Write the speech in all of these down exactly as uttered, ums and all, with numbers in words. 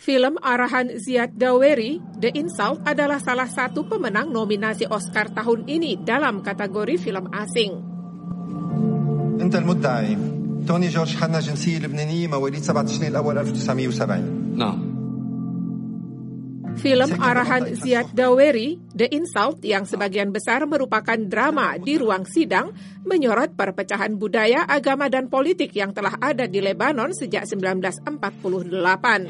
Film arahan Ziad Daweri, The Insult, adalah salah satu pemenang nominasi Oscar tahun ini dalam kategori film asing. أنت المدعي توني جورج حنا جنسية لبنانية مواليد سبعة تشرين الأول ألف وتسعمية وسبعين. نعم. Film arahan Ziad Daweri, The Insult, yang sebagian besar merupakan drama di ruang sidang, menyorot perpecahan budaya, agama, dan politik yang telah ada di Lebanon sejak seribu sembilan ratus empat puluh delapan.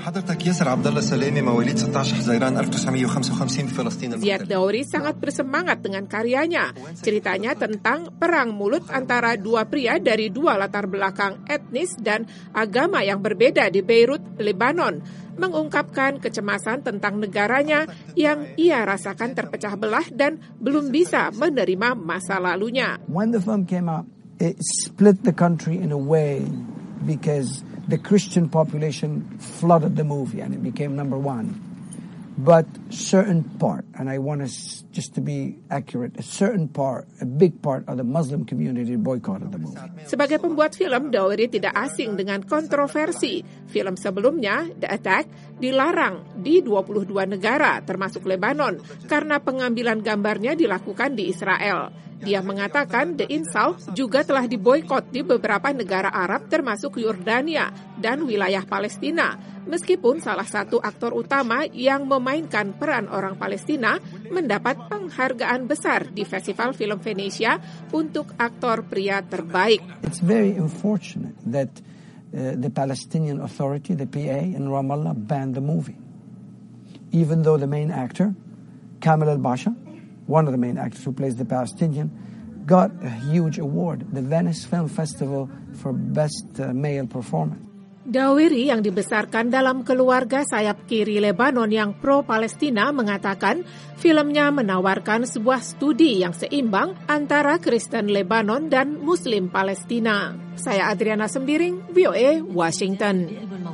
Ziad Daweri sangat bersemangat dengan karyanya. Ceritanya tentang perang mulut antara dua pria dari dua latar belakang etnis dan agama yang berbeda di Beirut, Lebanon, mengungkapkan kecemasan tentang negaranya yang ia rasakan terpecah belah dan belum bisa menerima masa lalunya. When the film came out, it split the country in a way because the Christian population flooded the movie and it became number one. But certain part, and I want to just to be accurate, a certain part, a big part of the Muslim community boycotted the movie. Sebagai pembuat film, Daweri tidak asing dengan kontroversi. Film sebelumnya, The Attack, dilarang di dua puluh dua negara, termasuk Lebanon, karena pengambilan gambarnya dilakukan di Israel. Dia mengatakan The Insult juga telah diboikot di beberapa negara Arab termasuk Yordania dan wilayah Palestina. Meskipun salah satu aktor utama yang memainkan peran orang Palestina mendapat penghargaan besar di Festival Film Venesia untuk aktor pria terbaik. It's very unfortunate that uh, the Palestinian Authority, the P A in Ramallah, banned the movie. Even though the main actor, Kamel al-Basha, one of the main actors who plays the Palestinian, got a huge award, the Venice Film Festival for Best uh, Male Performance. Daweri yang dibesarkan dalam keluarga sayap kiri Lebanon yang pro-Palestina mengatakan filmnya menawarkan sebuah studi yang seimbang antara Kristen Lebanon dan Muslim Palestina. Saya Adriana Sembiring, V O A, Washington.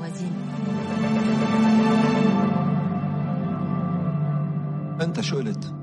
أنت شو قلت؟